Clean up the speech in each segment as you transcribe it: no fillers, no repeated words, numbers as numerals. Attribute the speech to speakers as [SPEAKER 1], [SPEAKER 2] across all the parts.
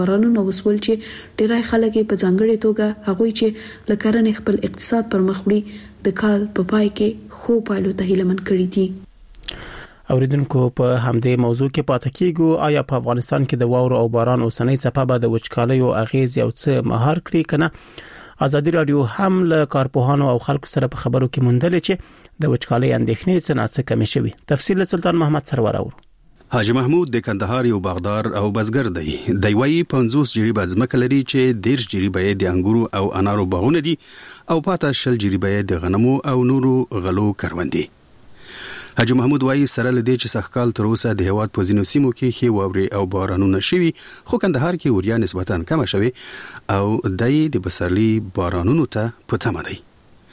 [SPEAKER 1] بارانونه وسول چې ډیری خلک په ځانګړي توګه هغوی چې لکرنې خپل اقتصاد پر مخ وړي د کال په پای کې خو پایلو ته هیله من کړی دي.
[SPEAKER 2] اوریدونکو په همدې موضوع کې پاتې کیږو. آیا په افغانستان کې د واورو او باران اوسنۍ څپه به د وچکالیو اغیز یو څه مهار کړي کنه؟ ازادي رادیو هم له کارپوهانو او خلکو سره په خبرو کې موندل چې د وچکالۍ اندېښنې څه کمې شوي. تفصیل سلطان محمد سرور اورو.
[SPEAKER 3] حاجی محمود د کندهار یو باغدار او بزګر دی. د وی 50 جریبه ځمکه لري چې 10 جریبه د انګورو او انارو باغونه دي او پاته 10 جریبه د غنمو او نورو غلو کروندې. حاجی محمود وایي سره لدی چې سخکال تر اوسه د هیواد په ځینو سیمو کې خې واوري او بارانونه شوي، خو کندهار کې وریا نسبتاً کم شوي او د بسرلی بارانونو ته په تمه دی.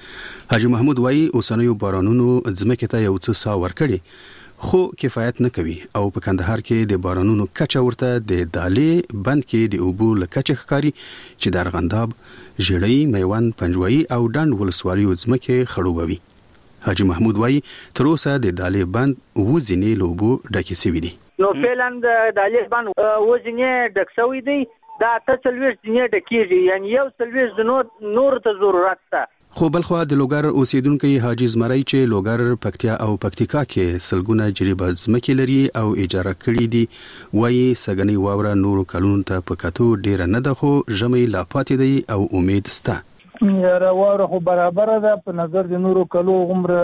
[SPEAKER 3] حاجی محمود وایي اوسنیو بارانونو ځمکې ته یو څه سا ورکړي خو کفایت نه کوي او په کندهار کې د بارانونو کچه ورته د دالې بند کې د اوبو لکچ ښکاری چې د ارغنداب، ژړۍ، میوند، پنجوایي او ډنډ ولسوالیو ځمکې خړوبوي. حاجی محمود وایي تر اوسه د دالې بند وزنې لوبو ډکې سوي دي.
[SPEAKER 4] نو فعلا د دالې بند وزنې ډک سوي دي، دا 43 ځنې ډکېږي، یعنی یو 40 نور ته ضرورت ده.
[SPEAKER 3] خو بلخوا د لوګر اوسیدونکو حاجی زمری چې لوګر، پکتیا او پکتیکا کې سلګونه جریبه ځمکې لري او اجاره کړي دي، وایي سګنی واوره نورو کلونو ته په کتو ډیره نه ده، خو ژمي لا پاتې دی او امید سته.
[SPEAKER 5] یاره واوره خو برابر ده، په نظر د نورو کلو عمر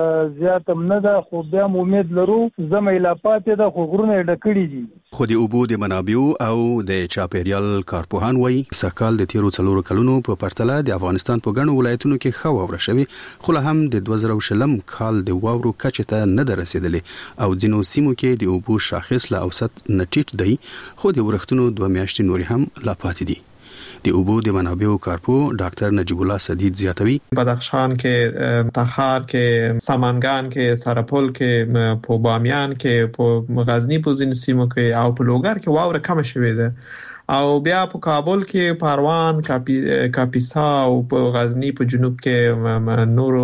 [SPEAKER 5] زیات هم نه ده، خو بیا امید لرو ژمي لا پاتې ده، خو غرونه ډکړي دي.
[SPEAKER 3] خو د اوبو د منابعو او د چاپیریال کارپوهان وایي سږکال د تیرو 4 کلونو په پرتله د افغانستان په ګڼو ولایتونو کې ښه واوره شوې، خو له هم د 2020 کال د واورو کچې ته نه ده رسیدلې او ځینو سیمو کې د اوبو شاخص له اوسط نه ټیټ دی، خو د ورښتونو 2 میاشتې نورې هم لا پاتې دي. د اوبو د منابعو کارپو ډاکټر نجیب الله سدید زیاتوي
[SPEAKER 6] بدخشان کې، تخار کې، سمنګان کې، سرپل کې، په بامیان کې، په غزنی په ځینو سیمو کې او په لوګر کې واوره کم شوې ده او بیا په کابل کې، پروان، کاپیسا او په غزنی په جنوب کې نورو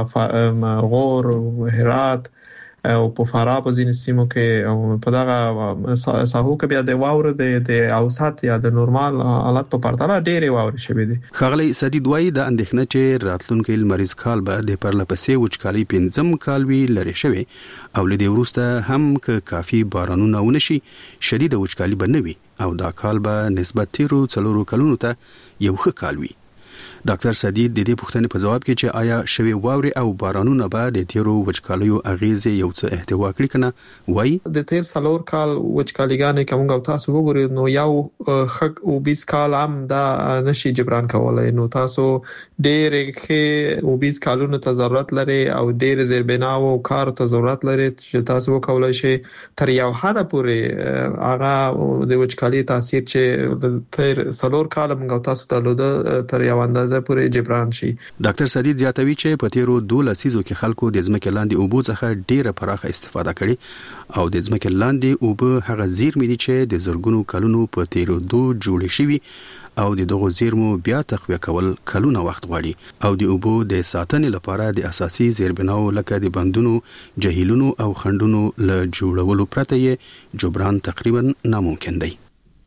[SPEAKER 6] د غور، هرات او په فراه په ځینو سیمو کې په دغه ساحو کې بیا د واوره د اوسط یا د نورمال حالت په پرتله ډېرې واورې شوې دي.
[SPEAKER 3] ښاغلی سدید وایي د اندېښنه چې راتلونکي لمریز کال به د پرلپسې وچکالۍ 5م کال وي لري شوی او لدې وروسته هم که کافي بارانونه ونشي شدید وچکالي به نه وي او دا کال به نسبت تیرو 4 کلونو ته یو ښه کال وي. ډاکټر سدید د دې پوښتنې په جواب کې چې آیا شوی واوري او بارانونه به د تیرو وچکالیو اغیزې یو څه احتوا کړي کنه، وایي
[SPEAKER 6] د تیر 4 کال وچکالیګانې کومه او تاسو وګورئ نو یو خک او 20 کال هم دا نشي جبران کولای، نو تاسو ډېر کې او 20 کالونو ته ضرورت لري او ډېر زیربناو او کار ته ضرورت لري چې تاسو وکولای شئ تر یو حد پورې هغه د وچکالي تاثیر چې تیر 4 کال موږ تاسو ته لوده تر یو اندازه پورې جبران شي.
[SPEAKER 3] ډاکټر سدید زیاتوي چې په تیرو 2 لسیزو کې خلکو د ځمکې لاندې اوبو څخه ډیره پراخه استفاده کړې او د ځمکې لاندې اوبه هغه زیرمې دي چې د زرګونو کلونو په تیرو 2 جوړې شوي او د دغو زیرمو بیا تقویه کول کلونه وخت غواړي او د اوبو د ساتنې لپاره د اساسي زیربناو لکه د بندونو، جهیلونو او خندونو له جوړولو پرته یې جبران تقریبا ناممکن دی.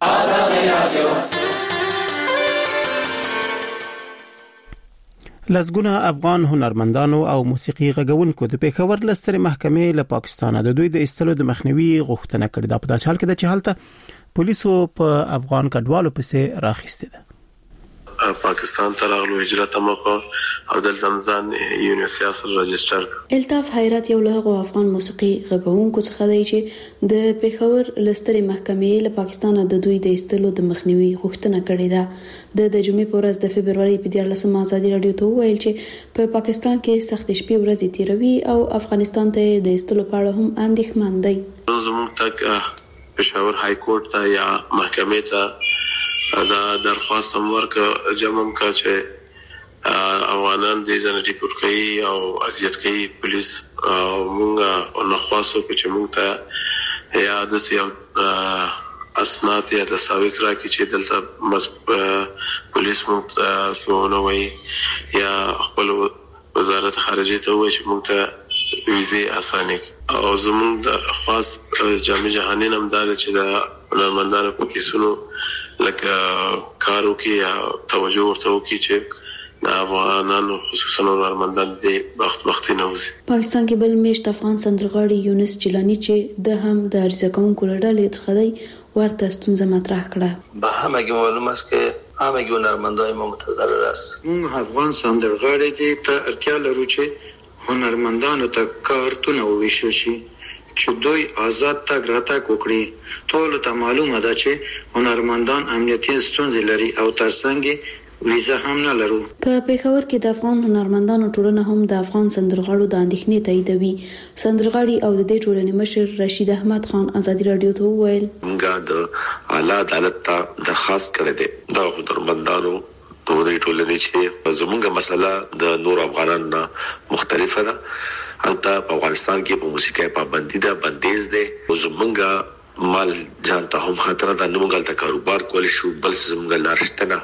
[SPEAKER 2] لزګونه افغان هنرمندانو او موسیقي غږونکو د پېښور لستر محکمې له پاکستان د دوی د استلو د مخنیوي غوښتنه کړې ده، په داسې حال کې چې حالت پولیسو په افغان کډوالو پسې راخسته ده.
[SPEAKER 7] پاکستان ته راغلو، هجرت هم او دلته ځان یونیورسيټي سره رجسټر.
[SPEAKER 1] الطاف حیرت یو له افغان موسیقي غږونکو څخه دی چې د پېښور لستر محکمې له پاکستان د دوی د استلو د مخنیوي غوښتنه کړې ده. د جمعې په ورځ د فبرवरी په 14 ازادي رادیو ته ویل چې په پاکستان کې سخت شپې ورځې تیروي او افغانستان ته د استلو په اړه هم اندېښمن دی.
[SPEAKER 7] زموږ تک پېښور های کورټ ته یا محکمې ته دا درخواست هم ورکړه جمع کا چې افغانان د ځنه ډیپورټ کوي او اذیت کوي پولیس او موږ نو خاصو چې موږ ته یا د سیاو اسناد یا د ساویس راکې چې دلته پولیس موږ سونه وي یا خپل وزارت خارجه ته وایي چې موږ ته ویزه اسانه او زموږ د خاص جامع جهانی نامدار چې د هنرمندانو په کیسونو لکه کارو کې یا توجه ورته وکړي چې افغانانو خصوصا هنرمندان د وختي نه وځي.
[SPEAKER 1] پاکستان کې بل میشت افغان سندرغاړي یونس جیلانی چې د هم د عریضه کوونکو لړلې څخه دی ورته ستونزه مطرح کړه.
[SPEAKER 8] به همه معلوم است که همه هنرمندان ما متضرر است.
[SPEAKER 9] اون افغان سندرغاړي دي ته اړتیا لرو چې هنرمندانو ته کارتونه وویشل شي چې دوی آزاد تګ راتګ وکړي. ټول ته معلومه ده چې هنرمندان امنیتي ستونزې لري او ترڅنګ ویزه هم نه لرو.
[SPEAKER 1] په پیښور کې د افغان هنرمندانو ټولنه هم د افغان سندرغاړو د اندېښنې تاییدوي. سندرغاړي او د دې ټولنې مشر رشید احمد خان ازادي رادیو ته وویل
[SPEAKER 7] موږ د اعلی عدالت ته درخواست کړې ده د هنرمندانو د دې ټولنې چې زموږه مسله د نور افغانانو مختلفه ده. البته په افغانستان کې په موسیقي پابندي ده، بندیز ده. زموږه مال جان ته هم خطر ده. نو موږ ته کاروبار کول شو بل زموږه لارښتنه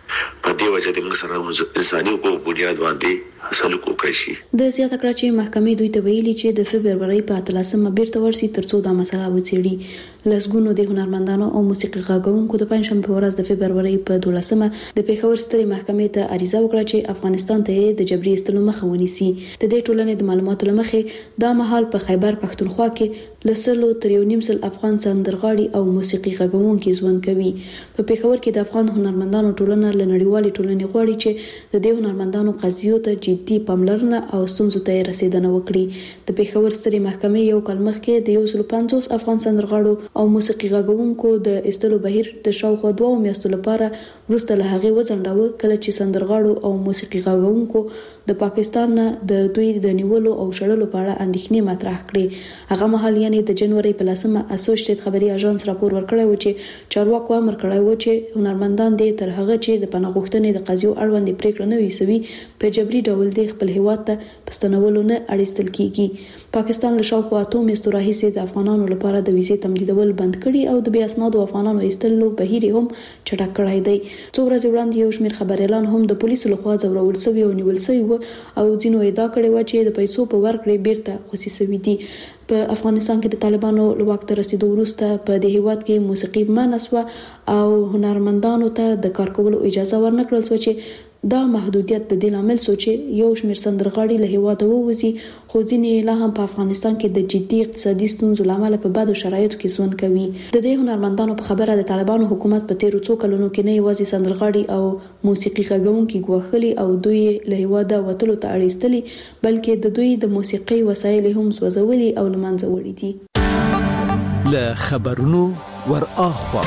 [SPEAKER 7] په دې وجه د موږ سره انساني حقوق بنیاد باندې سلوک وکړي شي.
[SPEAKER 1] د زیاته کړه چې محکمې دوی ته ویلي چې د فبرवरी په 13مه بیرته ورسي ترڅو دا مسله وڅېړي. لسګونو د هنرمندانو او موسیقي غاګونکو د پنځشنبه ورځ د فبرवरी په 12مه د پیښور سترې محکمې ته عریضه وکړه چې افغانستان ته د جبري ایستلو مخه ونیسي. د دې ټولنې د معلوماتو لمخې دا مهال په خیبر پښتونخوا کې لسلو تر 1.5 افغان سندرغاړي او موسیقي غاګونکي ژوند کوي. په پیښور کې د افغان هنرمندانو ټولنه لنړیوالې ټولنې غواړي چې د دې هنرمندانو قضیو ته جدي پاملرنه او ستونزو ته رسیدنه وکړي. د پیښور سترې محکمې یو کال مخکې د 150 افغان سندرغاړو او موسیقي غاګونکو د ایستلو بهیر د شاوخوا 2 میاشتو لپاره وروسته له هغې وځنډاوه کله چې سندرغاړو او موسیقي غاګونکو د پاکستان نه د دوی د نیولو او شړلو په اړه اندېښنې مطرح کړې. هغه مهال یعنی د جنوري په 10مه اسوسییټ خبري اژانس راپور ورکړی و چې چارواکو امر کړی و چې هنرمندان د تر هغه چې د پناه غوښتنې د قضیو اړوند پریکړه نه ویسوي په جبري ډول د خپل هیواد ته پستنولو نه اړیستل کیږي. پاکستان له شاوخوا 2 میاشتو راهیسې د افغانانو لپاره د ویزې تمدیدول بند کړي او د بیا اسنادو افغانانو ایستلو بهیر هم چټک کړی دی. څو ورځې وړاندې یو شمېر خبريالان هم د پولیسو لخوا ځورول شوي او نیول شوي و او ځینو ادعا کړې و چې د پیسو په ورکړې بیرته خوسي شوي دي. په افغانستان کې د طالبانو لواک ته رسیدو وروسته په دې هیواد کې موسیقي منع شوه او هنرمندانو ته د کار کولو اجازه ورنکړل شوه چې دا محدودیت د دې لامل شو چې یو شمېر سندرغاړي له هیواده ووځي خو ځینې لا هم په افغانستان کې د جدي اقتصادي ستونزو لامل په بدو شرایطو کې ژوند کوي. د دې هنرمندانو په خبره د طالبانو حکومت په تیرو څو کلونو کې نه یوازې سندرغاړي او موسیقي غاګونکي ګواښلي او دوی له هیواده وتلو ته اړیستلي بلکې د دوی د موسیقي وسایل هم سوځولي او له منځه وړي دي.
[SPEAKER 10] له خبرونو ور اخوا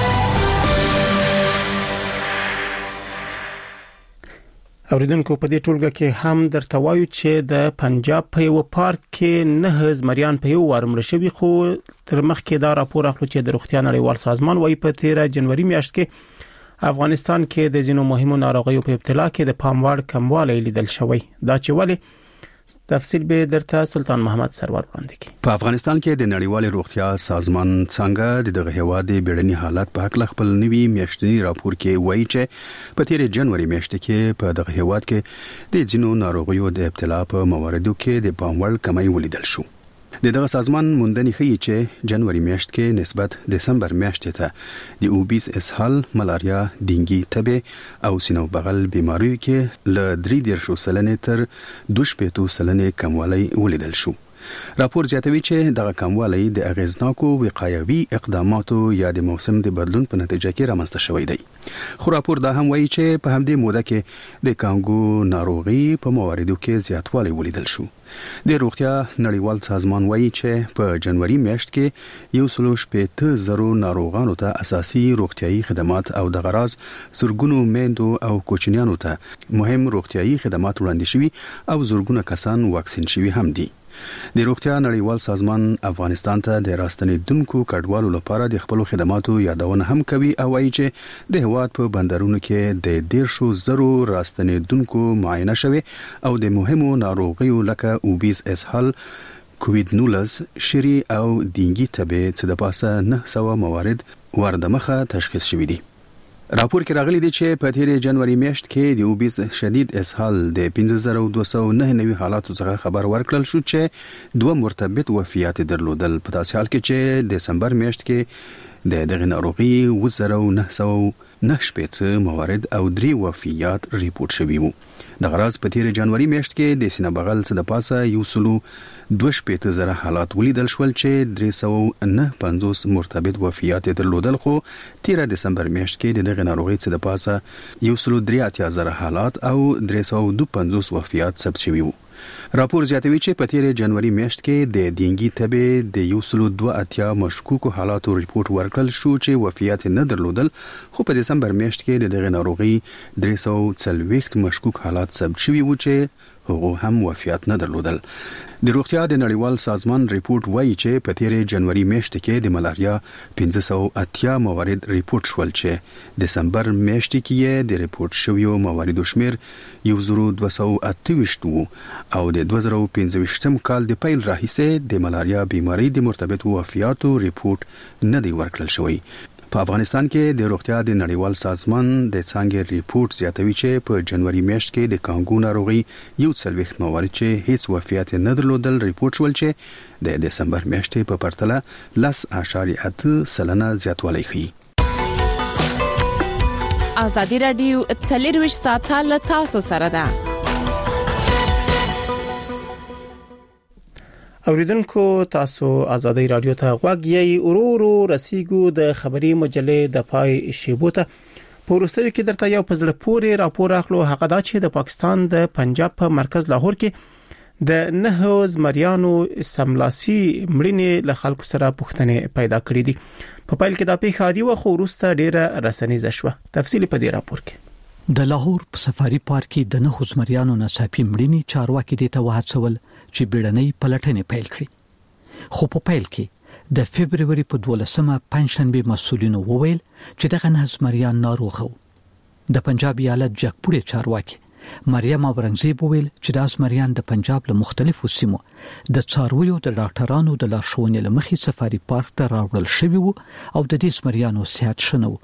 [SPEAKER 2] اوریدونکو په دې ټولګه کې هم درته وایو چې د پنجاب په یو پارک کې 9 زمریان په یو وار مړ شوي خو تر مخکې دا راپور اخلو چې د روغتیا نړیوال سازمان وايي په 13 جنوري میاشت کې افغانستان کې د ځینو مهمو ناروغیو په ابتلا کې د پام وړ کموالی لیدل شوی. دا چې ولې تفصیل به درته سلطان محمد سرور وړاندې کړي.
[SPEAKER 3] په افغانستان کې د نړیوال روغتیا سازمان څنګه دغه هیواد د بیړني حالات په حق خپل نوي میاشتنی راپور کې وایي چې په 13 جنوري میاشت کې په دغه هیواد کې د ځینو ناروغیو د ابتلا په مواردو کې د پام وړ کمی ولیدل شو. دغه سازمان موندنې ښیي چې جنوري میاشت کې نسبت دسمبر میاشتې ته د اوبیس اسهال، ملاریا، ډینګي، تبه او سینو بغل بیماریو کې ل 3.0% تر 2.0% کموالی ولیدل شو. راپور زیاتوي چې دغه کموالی د اغیزناکو وقایوي اقداماتو یا د موسم د بدلون په نتیجه کې رامنځته شوی دی. خو راپور دا هم وایي چې په همدې موده کې د کانګو ناروغي په مواردو کې زیاتوالی ولیدل شو. د روغتیا نړیوال سازمان وایي چې په جنوري میاشت کې 1.8 ناروغانو ته اساسي روغتيایي خدمات او د غراز زورګونو میندو او کوچنیانو ته مهم روغتيایي خدمات وړاندې شوي او زورګونه کسان واکسین شوي هم دي. د روغتیا نړیوال سازمان افغانستان ته د راستنیدونکو کډوالو لپاره د خپل خدماتو یادونه هم کوي او وايي چې د هواد په بندرونو کې د 100,000 راستنیدونکو معاینه شوي او د مهمو ناروغیو لکه اوبیس اسهال، کووید 19، شری او ډینګي تبه څخه د پاسه 900 موارد وردمخه تشخیص شوي دي. راپور کې راغلي دي چې په 13 جنوري میاشت کې د اوبیس شدید اسهال د 5209 حالاتو څخه خبر ورکړل شو چې 2 مرتبط وفیات درلودل. په داسې حال کې چې دسمبر میاشت کې دغه ناروغي 1998 موارد او 3 وفيات ریپورت شوي وو. د غراز په تیر جنوري میاشت کې د سینه بغل څخه د پاسه 2.2 حالات ولیدل شول چې 359 مرتبط وفيات درلودل، خو 13 دسمبر میاشت کې دغه ناروغي څخه د پاسه 1.3 حالات او 352 وفيات ثبت شوي وو. راپور زیاتوي چې په تیر جنوري میاشت کې د دینګي تبه د 1.2 مشکوکو حالاتو ریپورت ورکړل شو چې وفيات نه درلودل، خو په دسمبر میاشت کې دغه ناروغي 340 مشکوک حالات ثبت شوي وو چې هغه هم وفيات نه درلودل. د روغتیا د نړیوال سازمان ریپورت وایي چې په تیر جنوري میاشت کې د ملاریا 580 موارد ریپورت شول چې دسمبر میاشت کې د ریپورت شویو مواردو شمیر 1228 وو او د 2015 کال د پیل راهیسې د ملاریا بیماری د مرتبط وفياتو ریپورت نه دی ورکړل شوی. په افغانستان کې د روغتیا د نړیوال سازمان د څنګه ریپورت زیاتوي چې په جنوري میاشت کې د کانګو ناروغي 40 موارد چې هیڅ وفيات نه درلودل ریپورت شول چې د دسمبر میاشتې په پرتله 10.8% زیاتوالی ښیي.
[SPEAKER 11] ازادي رادیو 24 ساعته له تاسو سره ده.
[SPEAKER 2] اوریدونکو تاسو ازادي رادیو ته غوږ یې ورورو رسیدو د خبري مجلې د پای شیبو ته پورستوي کې درته یو پزله پوري راپور اخلو. هغه دا چې د پاکستان د پنجاب په مرکز لاهور کې د 9 زمریانو سملاسي مړینې له خلکو سره پوښتنې پیدا کړې دي. په پیل کې دا پیښه دی او خورسته ډیره رسنیزه شوه. تفصیل په دې راپور کې.
[SPEAKER 12] د لاهور په سفاري پارک کې د 9 زمریانو ناڅاپي مړینې چارواکي دي ته وهڅول چې بیړنۍ پلټنې پیل کړي. خو په پیل کې د فبرवरी په 12مه پنځشنبه مسؤلینو وویل چې دغه 9 زمریان ناروغ وو. د پنجاب ایالت جګپوړي چارواکي مریم اورنګزیب وویل چې د زمریان د پنجاب له مختلفو سیمو د څارویو د ډاکټرانو د لارښوونې لمخې سفاري پارک ته راوړل شوی وو او د دې زمریانو صحت ښه نه و.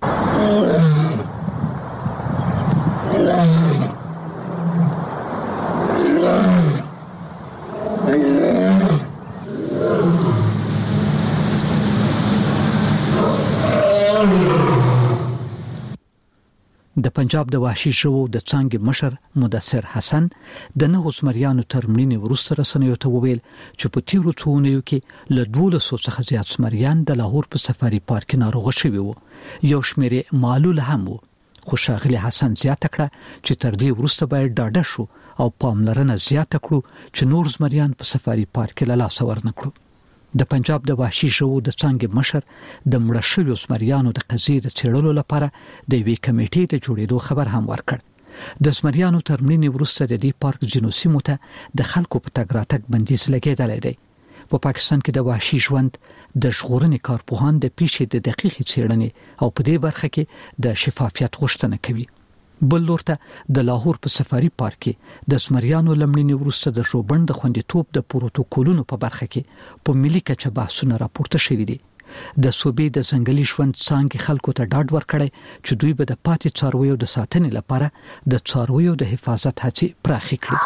[SPEAKER 12] د پنجاب د وحشي ژوو د څنګه مشر مدثر حسن د 9 زمریانو ترمنینې ورسته رسنیو ته وویل چې په تیرو څونیو کې له 1200 څخه زیات زمریان د لاهور په سفاري پارک ناروغ شوي وو. یو شمېر معلول هم وو. خو شاغلی حسن زیاته کړه چې تر دې ورسته باید ډاډه شو او پاملرنه زیاته کړو چې نور زمریان په سفاري پارک له لاس ورنکړو. د پنجاب د وحشي ژوو د څنګه مشر د مړه شویو زمریانو د قضیې د څېړلو لپاره د وی کمیټې د جوړېدو خبر هم ورکړ. د زمریانو ترمنینې وروسته د دې پارک ځینو سیمو ته د خلکو په تګ راتګ بندیز لګېدلی دی. په پاکستان کې د وحشي ژوند د ژغورنې کارپوهان د پیښې د دقیقې څېړنې او په دې برخه کې د شفافیت غوښتنه کوي. بل لورته د لاهور په سفاري پارک کې د زمریانو لمړنې وروسته د ژوبڼ د خوندیتوب د پروتوکولونو په برخه کې په ملي کچه بحثونه راپورته شوي دي. د صوبې د ځنګلي ژوند څنګه خلکو ته ډاډ ورکړي چې دوی به د پاتې څارویو د ساتنې لپاره د څارویو د حفاظت هڅې پراخې کړي.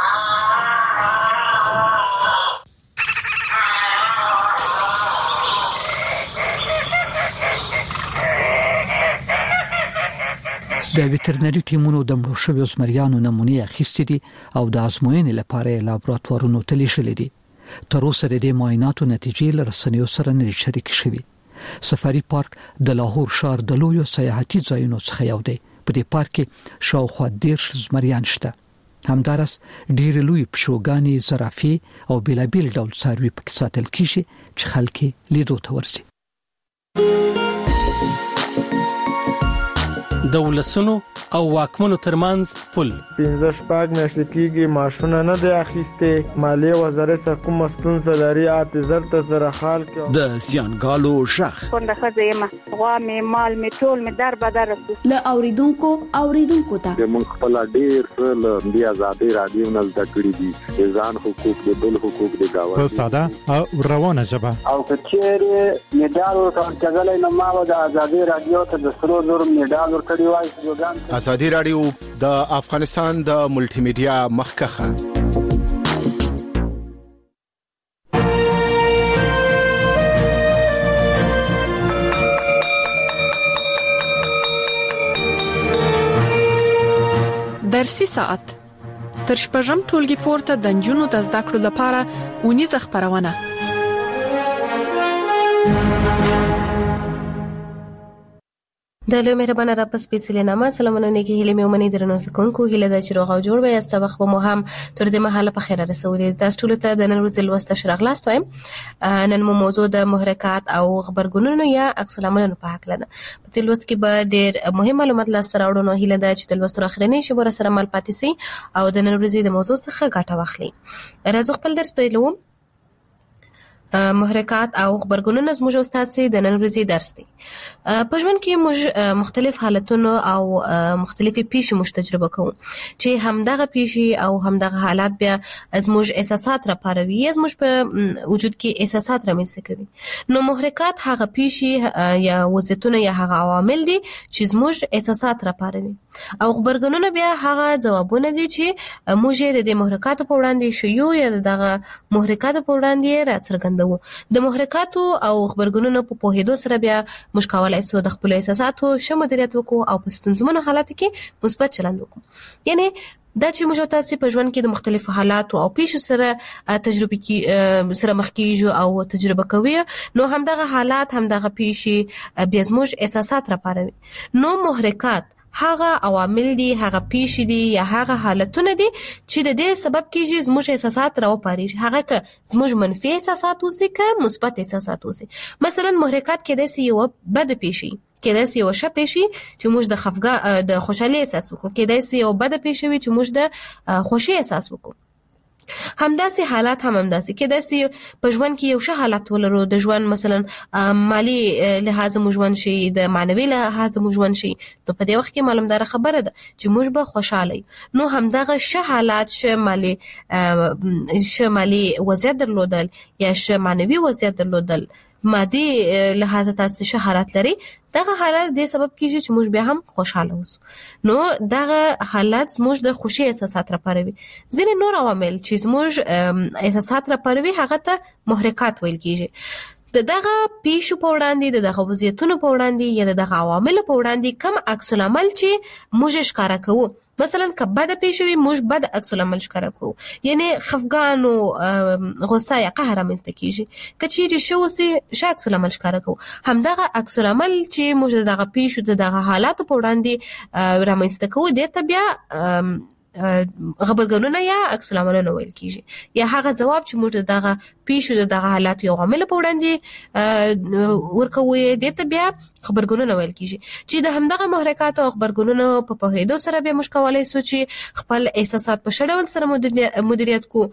[SPEAKER 12] د ویټرنري ټیمونو د مړو شویو زمریانو نمونې اخیستې دي او د ازموینې لپاره لابراتوارونو ته لیږلې دي. تر اوسه د دې معایناتو نتیجې له رسنیو سره نه شریک شوي. سفاري پارک د لاهور ښار د لویو سیاحتي ځایونو څخه یو دی. په دې پارک کې شاوخوا 10 زمریان شته. همدارس ډېر لوی پښوګانې، زرافې او بیلابیل ډول څاروي پکې ساتل کیږي چې خلک لیدو ته ورځي.
[SPEAKER 13] د ولسونو او واکمنو ترمنځ پل
[SPEAKER 14] 15 میاشتې کېږي ماشونه نه دی اخیسته. مالیه وزارت سره کوم ستونزه لري اعتذار ته سره حال کې
[SPEAKER 10] د زیانګالو شخ
[SPEAKER 15] څنګه خزیمه غوا می مال می ټول می در بدر
[SPEAKER 1] له اوریدونکو ته
[SPEAKER 16] موږ خپل ډیر له بیا آزادي رادیو نه زده کړی دي ځان حقوق د بل حقوق د گاوه
[SPEAKER 17] په ساده او روانه ژبه
[SPEAKER 18] او کچېره میډال ورکړل نو ما د آزادي رادیو ته د سرو زور میډال ورکړی وای.
[SPEAKER 19] ازادي رادیو د افغانستان د ملټي میډیا مخکخه
[SPEAKER 11] درسي ساعت تر شپږم ټولګي پورته د نجونو د زده کړو لپاره ونیزه خبرونه.
[SPEAKER 20] د لوی مهربانه رب سپېڅلې نامه سلامونه نیکی هیله مې ومني درنو زکونکو هیله د چروغ او جوړ وي استوخ به مو هم تر دې مهاله په خیر رسولې تاسو ټول ته د نن ورځې لوسته شرغلاست وایم. نن مو موضوع د محرکات او خبرګونونو یا عکس العملونو په حق لده. په دې لوست کې به ډېر مهم معلومات لاسته راوړو. نو هیله ده چې د لوست اخرنی شبر سره مل پاتې سي او د نن ورځې د موضوع څخه ګټه واخلي. راځو خپل درس پیلو. محرکات او خبرګونونه زموږ استاد سي د نن ورځې درس دی. په ژوند کې موږ مختلف حالتونه او مختلفې پیښې موږ تجربه کوو چې همدغه پیښې او همدغه حالات بیا زموږ احساسات راپاروي یا زموږ په وجود کې احساسات رامنځته کوي. نو محرکات هغه پیښې یا وضعیتونه یا هغه عوامل دي چې زموږ احساسات راپاروي او خبرګونونه بیا هغه ځوابونه دي چې موږ یې د محرکاتو په وړاندې شیو یا دغه محرکاتو په وړاندې راڅرګندوو. د محرکاتو او خبرګونونو په پوهېدو سره بیا موږ کولای شو د خپل احساساتو ښه مدیریت وکړو او په ستونزمنو حالاتو کې مثبت چلند وکړو. یعنی دا چې موږ تاسو په ژوند کې د مختلفو حالاتو او پیښو سره تجربه کې سره مخ کیږو او تجربه کوي نو همدغه حالات همدغه پیښې بیا زموږ احساسات راپاروي. نو محرکات هغه عوامل دي هغه پیښې دي یا هغه حالتونه دي چې د دې سبب کېږي زموږ احساسات راوپاري. هغه که زموږ منفي احساسات اوسي که مثبت احساسات اوسي. مثلا محرکات کېدای شي یو بد پیښې کېدای شي یو ښه پیښې چې موږ د خوشحالي احساس وکړو کېدای شي یو بد پیښې چې موږ د خوشي احساس وکړو. همداسې حالات هم همداسې کېدای شي په ژوند کې یو ښه حالت ولرو د ژوند مثلا مالی لحاظ مو ژوند شي د معنوي لحاظ مو ژوند شي نو په دې وخت کې معلومدار خبره ده چې موږ به خوشاله نو همدغه ښه حالات ښه مالی وضعیت درلودل یا ښه معنوي وضعیت درلودل مادي لحاظ تاسو ښه حالت لري دغه حالت د سبب کیږي چې موږ بیا هم خوشاله اوسو. نو دغه حالت موږ د خوشي احساسات راپاروي. ځینې نور عوامل چې موږ احساسات راپاروي هغه ته محرکات ویل کیږي. دغه پیښو په وړاندې دغه وضعیتونو په وړاندې یا دغه عوامل په وړاندې کم عکس العمل چې موږ ښکارا کوو. مثلا که بد پیښوي موږ بد عکس العمل ښکارا کوو یعنی خفګان او غصه یا قهر رامنځته کیږي. که چیرې شو سي عکس العمل ښکارا کوو همدغه عکس العمل چې موږ دغه پیښو دغه حالات په وړاندې رامنځته کوو د ته بیا خبرګونونه یا عکس العملونه ویل کیږي یا هغه جواب چې موږ دغه پیښو دغه حالات یو عامل په وړاندې ورکوي د ته بیا خبرګونونه ویل کیږي چې د همدغه محرکات او خبرګونونو په پوهېدو سره به موږ کولای شو چې خپل احساسات په ښه ډول سره مدیریت کو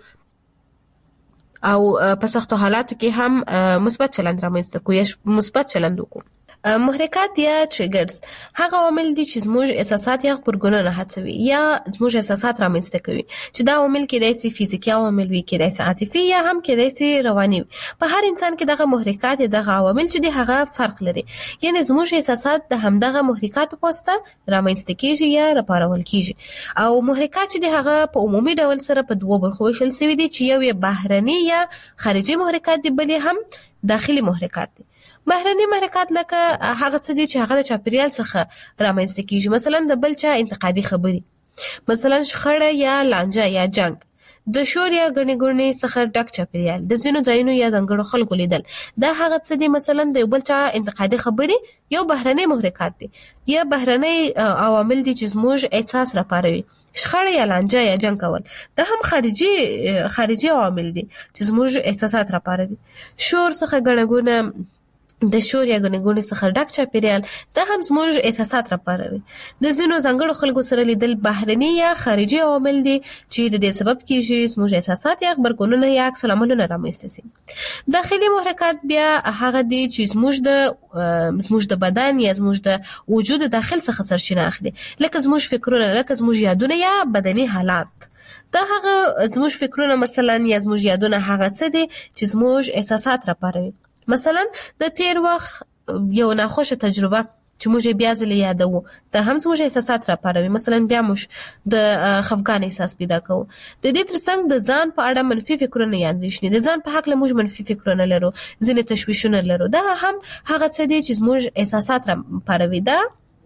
[SPEAKER 20] او په سختو حالاتو کې هم مثبت چلند رامنځته کو یا مثبت چلند وکړو. محرکات یا ټریګرز هغه عوامل دي چې زموږ احساسات یا خبرګونونه هڅوي یا زموږ احساسات رامنځته کوي چې دا عوامل کېدای شي فزیکي عوامل وي کېدای شي عاطفي یا هم کېدای شي رواني. په هر انسان کې دغه محرکات یا دغه عوامل چې دي هغه فرق لري. یعنی زموږ احساسات د همدغه محرکات په واسطه رامنځته کېږي یا راپارول کېږي او محرکات چې دي هغه په عمومي ډول سره په دوه برخو ویشل شوي دي چې یو بهرني یا خارجي محرکات دي بل هم داخلي محرکات دي. بهرني محرکات لکه هغه څه دي چې هغه د چاپیریال څخه رامنځته کیږي. مثلا د بل چا انتقادي خبري مثلا شخړه یا لانجه یا جنگ د شور یا غنیګورني څخه ډک چاپیریال د زینو ځایونو یا ځنګړو خلکو لیدل دا هغه څه دي مثلا د بل چا انتقادي خبري یو بهرني محرکات دي یا بهرني عوامل دي چې زموږ احساس راپاروي. شخړه یا لانجه یا جنگ کول دا هم خارجي عوامل دي چې زموږ احساسات راپاروي. شور څخه غنګونه د شور یا غنګونې څخه ډک چاپیریال دا هم زموږ احساسات راپاروي. د ځینو ځانګړو خلکو سره لیدل بهرني یا خارجي عوامل دي چې د دې سبب کیږي زموږ احساسات یا خبرګونونه یا عکس العملونه رامنځته شي. داخلي محرکات بیا هغه دي چې زموږ د بدن یا زموږ د وجود داخل څخه سرچینه اخلي لکه زموږ فکرونه لکه زموږ یادونه یا بدني حالات. دا هغه زموږ فکرونه مثلا یا زموږ یادونه هغه څه دي چې زموږ احساسات راپاروي. مثلا د تیر وخت یو ناخوشه تجربه چې موږ بیا ځل یادو دا هم زموږ احساسات راپاروي. مثلا بیا موږ د خفګان احساس پیدا کوو. د دې ترڅنګ د ځان په اړه منفي فکرونه یا اندېښنې د ځان په حق له موږ منفي فکرونه لرو ځینې تشویشونه لرو دا هم هغه څه دي چې زموږ احساسات راپاروي. دا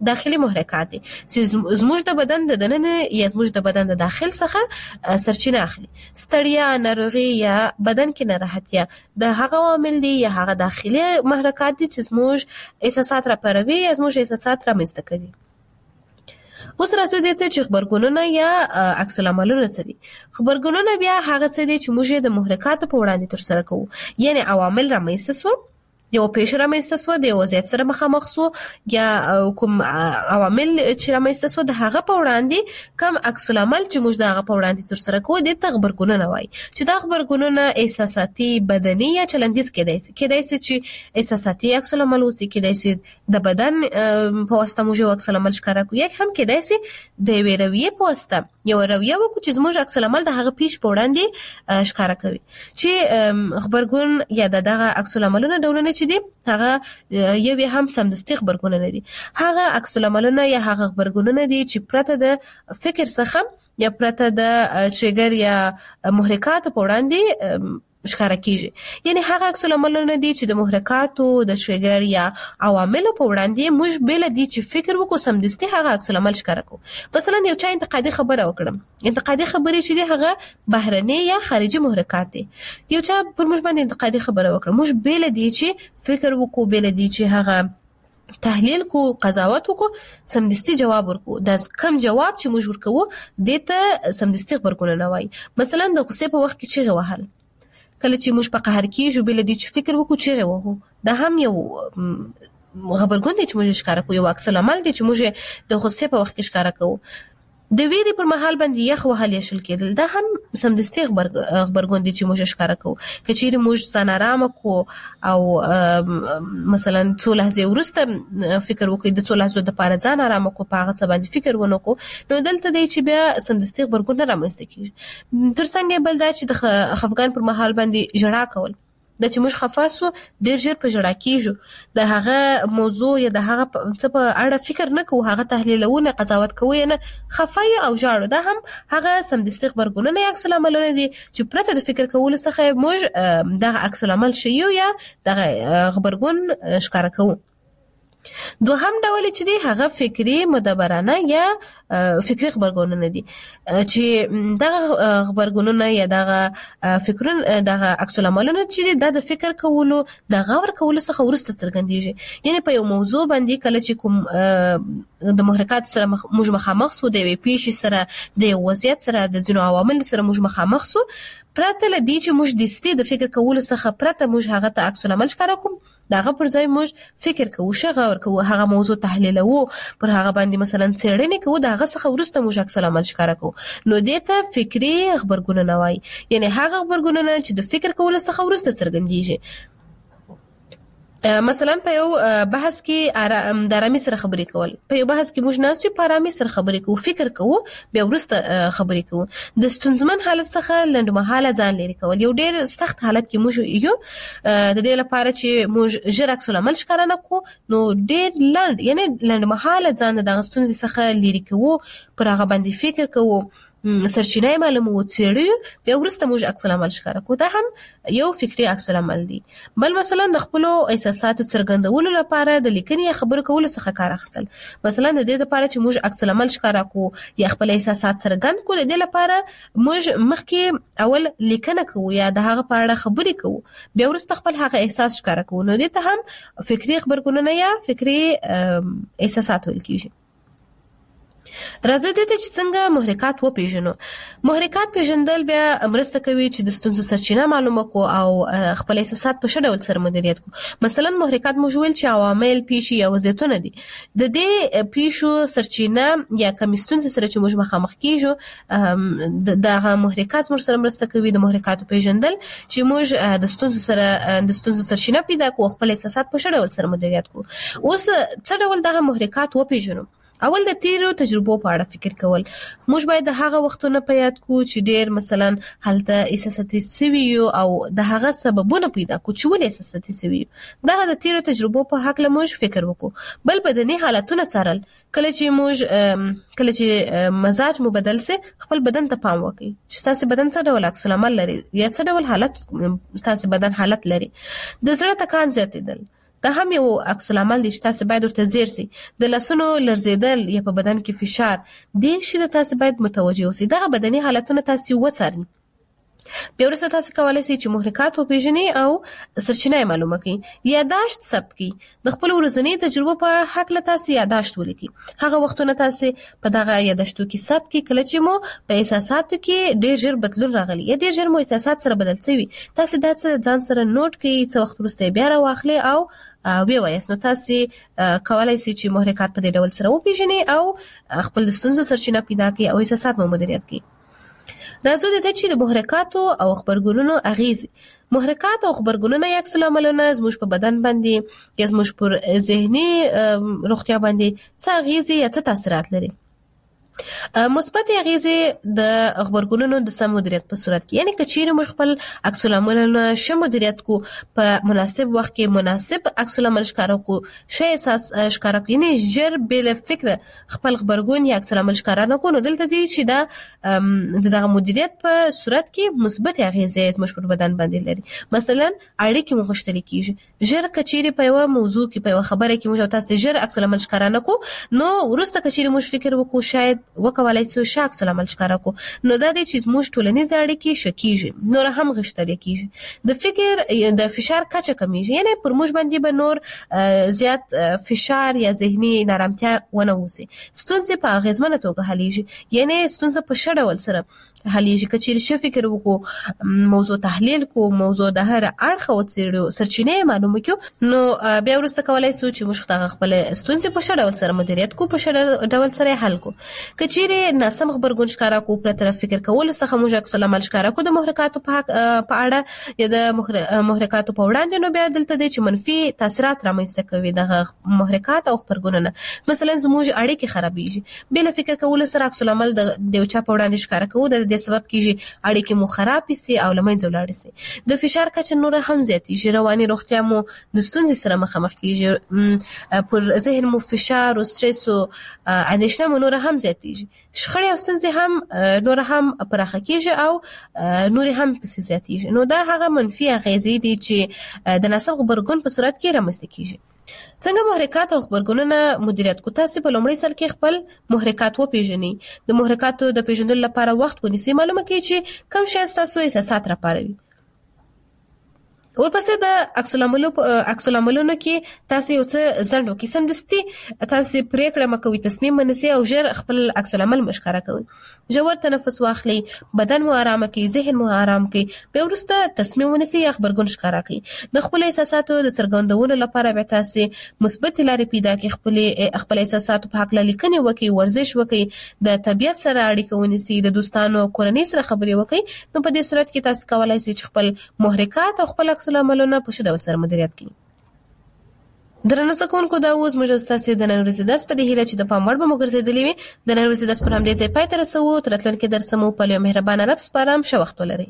[SPEAKER 20] داخلي محرکات دي چې زموږ د بدن د دننه یا زموږ د بدن د داخل څخه سرچینه اخلي. ستړیا، ناروغي یا بدن کې ناراحتیا د هغه عوامل دي یا هغه داخلي محرکات دي چې زموږ احساسات راپاروي یا زموږ احساسات رامنځته کوي. اوس راځو دې ته چې خبرګونونه یا عکس العملونه څه دي. خبرګونونه بیا هغه څه دي چې موږ د محرکاتو په وړاندې ترسره کوو، یعنی عوامل رامنځته سو، یو پیښه رامنځته سو، د وضعیت سره مخامخ سو، یا کوم عوامل چې رامنځته سو د هغه په وړاندې کوم عکس العمل چې موږ د هغه په وړاندې ترسره کوو د خبرګونونه وایي. چې دا خبرګونونه احساساتي، بدني یا چلندیز کېدای شي چې احساساتي عکس العمل اوسي، کېدای شي د بدن په واسطه موږ عکس العمل ښکاره کوو، یا هم کېدای شي د یوې رویې په واسطه یو رویه وکړو چې زموږ عکس العمل د هغه پیښ په وړاندې ښکاره کوي. چې خبرګون یا دغه عکس العملونه ډولونه دي هغه یو هم سمدستي خبرګونونه دي. هغه عکس العملونه یا هغه خبرګونونه دي چې پرته د فکر څخه یا پرته د شیګر یا محرکات په وړاندې ښکاره کیږي. یعنی هغه عکس العملونه دي چې د محرکاتو، د شیګر یا عواملو په وړاندې موږ بل دي چې فکر وکړو سمدستي هغه عکس العمل ښکاره کوو. مثلا یو چا انتقادي خبره وکړم، انتقادي خبرې چې دي هغه بهرني یا خارجي محرکات دي. یو چا پر موږ باندې انتقادي خبره وکړه، موږ بل دي چې فکر وکړو، بل دي چې هغه تحلیل کو، قضاوت وکړو، سمدستي جواب ورکو. دا کم جواب چې موږ ورکو دته سمدستي خبرګونونه وایي. مثلا د غصې په وخت کې چیغې وهل، کله چې موږ په قهر کېږو بل دي چې فکر وکړو چیغې وهو، دا هم یو خبرګون دی چې موږ ښکاره کوو، یو عکس العمل دی چې موږ د غصې په وخت کې ښکاره کوو. د ویرې پر مهال باندې یخ وهل یا شل کېدل، دا هم سمدستي خبرګون دی چې موږ ښکاره کوو. که چیرې موږ ځان ارامه کو او مثلا څو لحظې وروسته فکر وکړو د څو لحظو دپاره ځان ارامه کو، په هغه څه باندې فکر ونه کړو، نو دلته دی چې بیا سمدستي خبرګونونه رامنځته کېږي. تر څنګ بل دا چې د خفګان پر مهال باندې ژړا کول، د چې موږ خفه سو ډېر ژر په ژړا کېږو، د هغه موضوع یا د هغه څه په اړه فکر نه کوو، هغه تحلیلوو نه، قضاوت کوو نه، خفه یو او ژاړو. دا هم هغه سمدستي خبرګونونه یا عکس العملونه دي چې پرته د فکر کولو څخه موږ دغه عکس العمل ښیو یا دغه غبرګون ښکاره کوو. دوهم ډول چې دی هغه فکری مدبرانه یا فکری خبرګونونه دي چې دغه خبرګونونه یا دغه فکرونه دغه عکس العملونه چې دی د فکر کولو د غور کولو څخه ورسته څرګندېږي. یعنی په یو موضوع باندې کله چې کوم د محرکات سره موږ مخامخ سو، د یوې پیښې سره، د وضعیت سره، د ځینو عوامل سره موږ مخامخ سو، پرته له دې چې موږ دستي د فکر کولو څخه پرته موږ هغه ته عکس العمل ښکاره کوو، دغه پر ځای موږ فکر کوو، غور کوو، هغه موضوع تحلیلوو، پر هغه باندې مثلا څېړنې کوو، دغه څخه وروسته موږ عکس العمل ښکاره کوو. نو دې ته فکري خبرګونونه وایي، یعنی هغه خبرګونونه چې د فکر کولو څخه وروسته څرګندېږي. مثلا په یو بحث کې د آرامي سره خبرې کول، په یو بحث کې موږ ناست یو په آرامي سره خبرې کوو، فکر کوو، بیا وروسته خبرې کوو. د ستونزمن حالت څخه لنډمهاله ځان لرې کول، یو ډېر سخت حالت کې موږ یو د دې لپاره چې موږ ژر عکس العمل ښکاره نه کړو، نو ډېر لنډ یعنی لنډمهاله ځان دغه ستونزې څخه لرې کوو، پر هغه باندې فکر کوو، سرچینه معلومو، څېړو، بیا وروسته موږ عکس العمل ښکاره کوو. دا هم یو فکري عکس العمل دی. بل مثلا د خپلو احساساتو څرګندولو لپاره د لیکنې یا خبرو کولو څخه کار اخیستل. مثلا د دې لپاره چې موږ عکس العمل ښکاره کوو یا خپل احساسات څرګند کوو، د دې لپاره موږ مخکې اول لیکنه کوو یا د هغه په اړه خبرې کوو، بیا وروسته خپل هغه احساس ښکاره کوو. نو دې ته هم فکري خبرګونونه یا فکري احساسات ویل کېږي. راځي دې ته چې څنګه محرکات وپېژنو. محرکات پیژندل بیا مرسته کوي چې د ستونزو سرچینه معلومه کو او خپل احساسات په ښه ډول سره مدیریت کو. مثلا محرکات موږ ویل چې عوامل، پیښې یا وضعیتونه دي. د دې پیښو سرچینه یا کوم ستونزې سره چې موږ مخامخ کیږو، دغه محرکات موږ سره مرسته کوي د محرکاتو پیژندل چې موږ د ستونزو سرچینه پیدا کو، خپل احساسات په ښه ډول سره مدیریت کو. اوس څه ډول دغه محرکات وپېژنو؟ اول د تیرو تجربو په اړه فکر کول. موږ باید د هغه وختونو په یاد کو چې ډېر مثلا هلته احساساتي سوي یو او د هغه سببونه پیدا کو چې ولې احساساتي سوي یو. دغه د تیرو تجربو په هکله موږ فکر وکړو. بل بدني حالتونه څارل. کله چې مزاج مو بدل سي، خپل بدن ته پام وکړئ چې تاسو بدن څه ډول عکس العمل لري یا څه ډول حالت تاسو بدن حالت لري. د زړه ټکان زیاتېدل، دا هم یو عکس العمل دی چې تاسو باید ورته ځیر سي. د لاسونو لرزیدل یا په بدن کې فشار دې شي د تاسو باید متوجه اوسئ. دغه بدني حالتونه تاسو وڅارئ. بیا وروسته تاسو کولای شئ چې محرکات وپېژنئ او سرچینه معلومه کړئ. یاداشت ثبت کړئ. د خپل ورځني تجربو په حق له تاسو یاداشت ولیکئ. هغه وختونه تاسو په دغه یاداشتو کې ثبت کړئ کله چې مو په احساساتو کې ډېر ژر بدلون راغلی یا ډېر ژر مو احساسات سره بدل شوي. تاسو دا ځان سره نوٹ کړئ، څه وخت وروسته بیا راواخلئ او بیا وایاست. نو تاسو کولای شئ چې محرکات په دې ډول سره وپېژنئ او خپل د ستونزو سرچینه پیدا کړئ او احساسات مو مدیریت کړئ. راځو د دې چې د محرکاتو او خبرګونونو اغیز. محرکات او خبرګونونه یا عکس العملونه زموږ په بدن باندې یا زموږ پر ذهني روغتیا باندې څه اغیز یا څه تاثیرات لري. مثبت اغیزې د خبرګونونو د سم مدیریت په صورت کې، یعنی کچېرې موږ خپل عکس العملونه ښه مدیریت کو، په مناسب وخت کې مناسب عکس العمل ښکاره کو، ښه احساس ښکاره کو، یعنی ژر بل فکر خپل خبرګون یا عکس العمل ښکاره نه کو، نو دلته دی چې دا د دغه مدیریت په صورت کې مثبت اغیزې زموږ پر بدن باندې لري. مثلا اړیکې مو غښتلې کیږي. ژر کچېرې په یو موضوع کې په یو خبره کې موږ تاسو ژر عکس العمل ښکاره نه کو، نو وروسته کچېرې موږ فکر وکړو شاید وکولای شو عکس العمل ښکاره کو، نو دا د چې زموږ ټولنیز اړیکې شکیږي، نور هم غښتلې کیږي. د فکر د فشار کچه کمیږي، یعنی پر موږ باندې به نور زیات فشار یا ذهني نارامتیا ونه وسی. ستونزې په اغیزمنه توګه حلیږي، یعنی ستونزه په ښه ډول سره حلیږي. کچېرې ښه فکر وکړو، موضوع تحلیل کو، موضوع د هر اړخه وڅېړو، سرچینې معلومه کړو، نو بیا وروسته کولای شو چې موږ خپل ستونزې په ښه ډول سره مدیریت کو، په ښه ډول سره حل کو. کچېرې ناسم خبرګون ښکاره کو، پر طرف فکر کول څخه موږ عکس العمل ښکاره کو د محرکاتو په اړه یا د محرکاتو په وړاندې، نو بیا دلته دی چې منفي تاثیرات رامنځته کوي دغه محرکات او خبرګونونه. مثلا زموږ اړیکې خرابېږي، بل فکر کول سره عکس العمل د یو چا په وړاندې ښکاره کوو، د دې سبب کیږي اړیکې مو خراب شي او له منځه ولاړ شي. د فشار کچه نور هم زیاتېږي، رواني روغتیا مو د ستونزې سره مخامخ کیږي، پر ذهن مو فشار او استرس او اندېښنه مو نور هم زیاتېږي. شخړې او ستونزې هم نور هم پراخه کیږي او نور هم پسې زیاتېږي. نو دا هغه منفي اغیزې دي چې د ناسم خبرګون په صورت کې رامنځته کیږي. څنګه محرکات او خبرګونونه مدیریت کو؟ تاسو په لومړي سر کې خپل محرکات وپېژنئ. د محرکاتو د پیژندلو لپاره وخت ونیسئ، معلومه کړئ چې کوم شی ستاسو احساسات راپاروي. ورپسې د عکس العملونو کې تاسو یو څه ځنډ وکړئ، سمدستي تاسو پریکړه مکوئ، تصمیم ونیسئ او ژر خپل عکس العمل مشکاره کوئ. ژور تنفس واخلئ، بدن مو آرام کړئ، ذهن مو آرام کړئ، بیا وروسته تصمیم ونیسئ یا خبرګون ښکاره کړئ. د خپل احساساتو د څرګندولو لپاره بیا تاسو مثبت لارې پیدا کړئ، خپل احساساتو په حق لیکنې وکړئ، ورزش وکړئ، د طبیعت سره اړیکه ونیسئ، د دوستانو کورنۍ سره خبرې وکړئ. نو په دې صورت کې تاسو کولای شئ چې خپل محرکات او خپل عکس العملونه په ښه ډول سره مدیریت کړئ. درنو زده کوونکو، دا اوس موږ ستاسو د نن ورځې درس په دې هیله چې د پام وړ به مو ګرځېدلی وي. د نن ورځې درس پر همدې ځای پای ته رسوو. تر راتلونکي درس مو په یو مهربانه رب سپارم. ښه وخت ولرئ.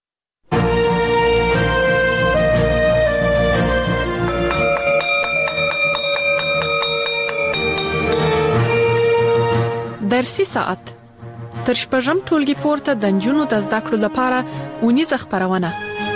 [SPEAKER 11] درسي ساعت تر شپږم ټولګي پورته د نجونو د زده کړو لپاره ونیزه خبرونه.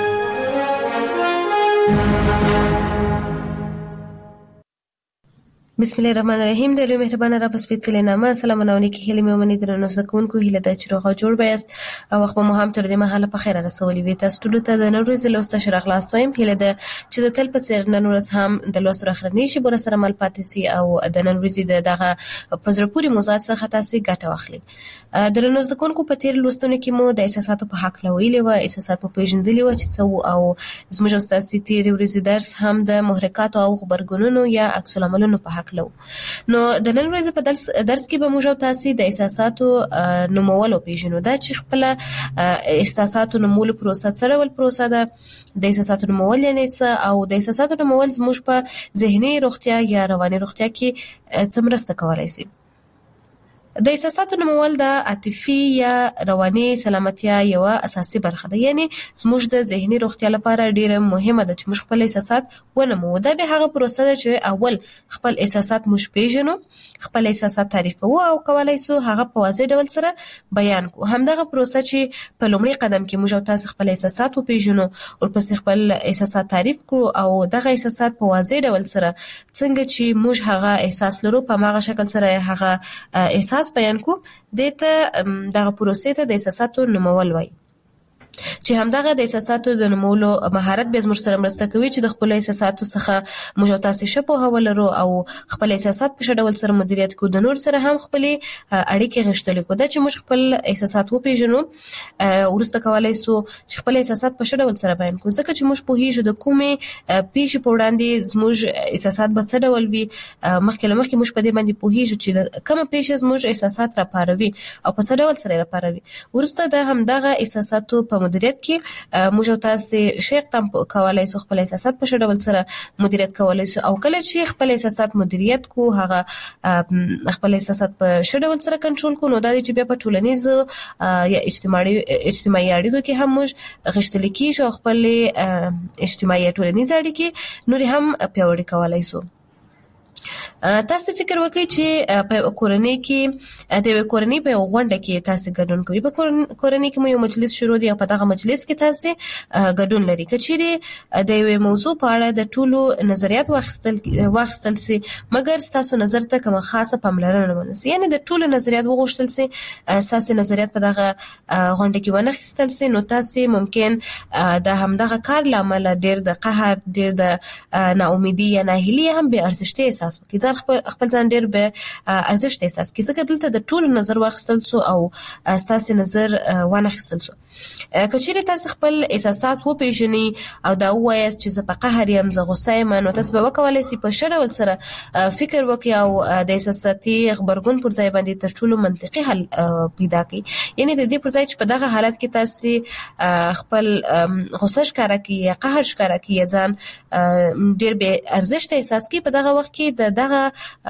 [SPEAKER 20] بسم الله الرحمن الرحیم. د لوی مهربان رب سپېڅلې نامه سلامونه او نیکی هیلې مې ومني. درنو زده کوونکو، هیله ده چې روغ او جوړ به یاست او وخت مو هم تر دې مهاله په خیر رسولي وي. تاسو ټولو ته د نن ورځې لوست ښه راغلاست وایم. هیله ده چې د تل په څېر نن ورځ هم د لوست راخرنی شي بور سره مل پاتې سي او د نن ورځې دغه په زړه پورې موضوعات څخه تاسو ګټه واخلئ. درنو زده کوونکو، په تیر لوستونو کې مو د احساساتو په حق لویلې و، احساسات په پیژندلې و چې څه او زموږ استاد تیر ورځې درس هم د محرکاتو او خبرګونونو یا عکس العملونو په حق لو. نو د نن ورځې په درس کې به موږ تاسو د احساساتو نومول پیژنو. دا چې خپل احساساتو نومول پروسه څه ډول پروسه ده، د احساساتو نومول یعنی څه او د احساساتو نومول زموږ په ذهني روغتیا یا رواني روغتیا کې څه مرسته کولای شي. د احساساتو نمول د عاطفي یا رواني سلامتیا یو اساسي برخه ده. یعنی زموږ د ذهني روغتیا لپاره ډیره مهمه ده چې موږ خپل احساسات ونمو. دا به هغه پروسه ده چې اول خپل احساسات موږ پیژنو، خپل احساسات تعریفو او کولای سو هغه په واضح ډول سره بیان کو. همدغه پروسه چې په لومړي قدم کې موږ تاسو خپل احساسات وپیژنو او پس خپل احساسات تعریف کړو او دغه احساسات په واضح ډول سره څنګه چې موږ هغه احساس لرو په هغه شکل سره هغه احساس بیان کو. دته دغه پروسې ته د احساساتو نومول وایي چې همدغه د احساساتو د نومولو مهارت به زموږ سره مرسته کوي چې د خپل احساساتو څخه موږ تاسو شپه هولرو او خپل احساسات په ډول سره مدیریت کو. د نور سره هم خپل اړیکې غښتلې کو. دا چې موږ خپل احساسات وپیژنو ورسته کولای سو چې خپل احساسات په ډول سره بیان کو. ځکه چې موږ په هیڅ د کومې پیښې په وړاندې زموږ احساسات به څه ډول وي مخکې موږ په دې باندې په هیڅ چې کومه پیښه زموږ احساسات را پاروي او په څه ډول سره را پاروي. ورسته د همدغه احساساتو په مدیریت کې موږ تاسو شیخ تم کولای سو خپل احساسات په ډول سره مدیریت کولای سو او کله چې خپل احساسات مدیریت کو هغه خپل احساسات په ډول سره کنټرول کو نو دا چې بیا په ټولنیز یا اجتماعي اړیکو کې هم موږ غښتل کیږو خپل اجتماعي ټولنیز اړیکې نور هم پیاوړي کولای سو. تاسو فکر وکړئ چې په کورنۍ کې د کورنۍ په غونډه کې تاسو ګډون کوئ. په کورنۍ کې مو یو مجلس شروع دی او په دغه مجلس کې تاسو ګډون لري. کچېری د یو موضوع په اړه د ټولو نظریات واخیستل سي مګر تاسو نظر ته کوم خاصه پاملرنه ونسی یعنی د ټولو نظریات وغوښتل سي اساسي نظریات په دغه غونډه کې ونه خستل سي نو تاسو ممکن د همدغه کار لامل ډیر د قهر ډیر د ناامیدي یا ناهیلي هم به ارزښت احساس وکړي. خپل ځان ډیر به ارزښت احساس کیږي ځکه دلته د ټولو نظر واخیستل سو او تاسو نظر ونه خستل سو. کچېری تاسو خپل احساسات وپیژنئ او دا وایي چې زه په قهر یم زه غوسه یم نو تاسو به وکولای شئ په ډول سره فکر وکړئ او د احساساتي خبرګون پر ځای باندې تر ټولو منطقي حل پیدا کړئ. یعنی د دې پر ځای چې په دغه حالت کې تاسو خپل غوسه ښکاره کړئ یا قهر ښکاره کړئ ځان ډیر به ارزښت احساس کړئ په دغه وخت کې دغه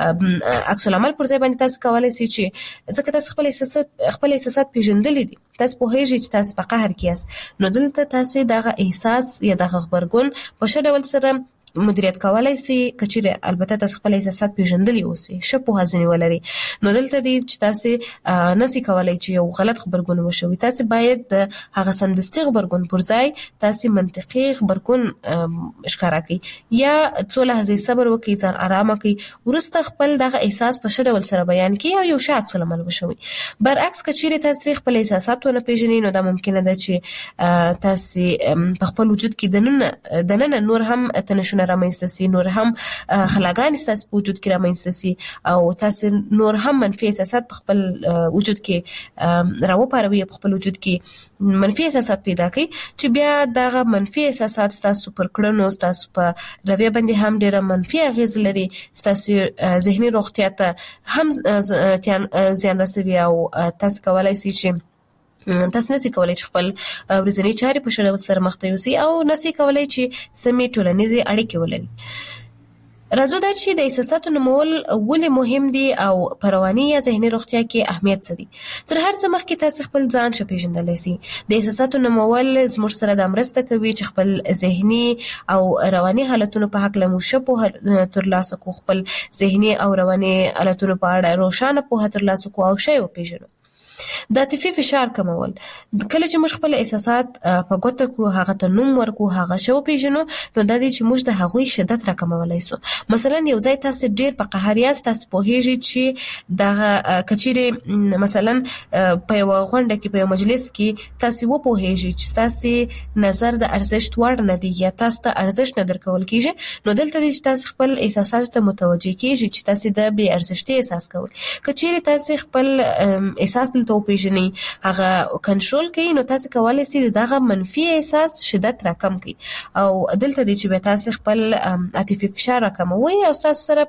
[SPEAKER 20] عکس العمل پر ځای باندې تاسو کولای شئ چې ځکه تاسو خپل احساسات پیژندلې دي تاسو په هیڅ چې تاسو په قهر کې یاست نو دلته تاسو دغه احساس یا دغه خبرګون په ډول سره مدیریت کولای شي. کچېره البته تاسو خپل احساسات پیژندلی اوسئ شپه هزنی ولري نو دلته دي چې تاسو نسی کولای چې یو غلط خبرګون وشوي. تاسو باید د هغه سمدستي خبرګون پر ځای تاسو منطقي خبرګون ښکارا کړئ یا څو لحظې صبر وکړئ ځان آرام کړئ ورسته خپل دغه احساس په ډول سره بیان کړئ او یو شاعت سلامل وشوي. برعکس کچېره تاسو خپل احساسات نه پیژنئ نو دا ممکنه ده چې تاسو په خپل وجود کې دننه نور هم تنشونه رامنځته سي نور هم خلاګان تاسو په وجود کې رامنځته سي او تاسو نور هم منفي احساسات په خپل وجود کې راوپاروي په خپل وجود کې منفي احساسات پیدا کوي چې بیا دغه منفي احساسات تاسو پر کړنو تاسو په رویه باندې هم ډېر منفي اغیز لري تاسو ذهني روغتیا ته هم زیان رسوي او تاسو کولای شئ چې تاسو نسی کولای چې خپل ورځنی چارې په ډول سره مخ ته یوسي او نسی کولای چې سمې ټولنیزې اړیکې ولري. راځو دا چې د احساساتو نومول ولې مهم دي او په رواني یا ذهني روغتیا کې اهمیت څه دي. تر هر څه مخکې تاسو خپل ځان پیژندلی سي. د احساساتو نومول زموږ سره د مرسته کوي چې خپل ذهني او رواني حالتونو په حق لمو شپه ترلاسه کو خپل ذهني او رواني حالتونو په اړه روښانه پوهه ترلاسه کو او شی وپیژنو. د عاطفي فشار کمول کله چې موږ خپل احساسات په ګوته کړو هغه ته نوم ورکو هغه شو پیژنو نو د دې چې موږ د هغوی شدت راکمولای سو. مثلا یو ځای تاسو ډیر په قهر یاست تاسو په هیڅ چې د کچېره مثلا په یو غونډه کې په یو مجلس کې تاسو و په هیڅ چې تاسو نظر د ارزښت وړ نه دی یا تاسو ته ارزښت نه درکول کیږي نو دلته چې تاسو خپل احساسات ته متوجي کیږي چې تاسو د بي ارزښتي احساس کوئ. کچېره تاسو خپل احساس ته پیژنئ هغه کنټرول کړئ نو تاسو کولای شئ دغه منفي احساس شدت راکم کړئ او دلته د چې تاسو خپل عاطفي فشار راکموي او تاسو سره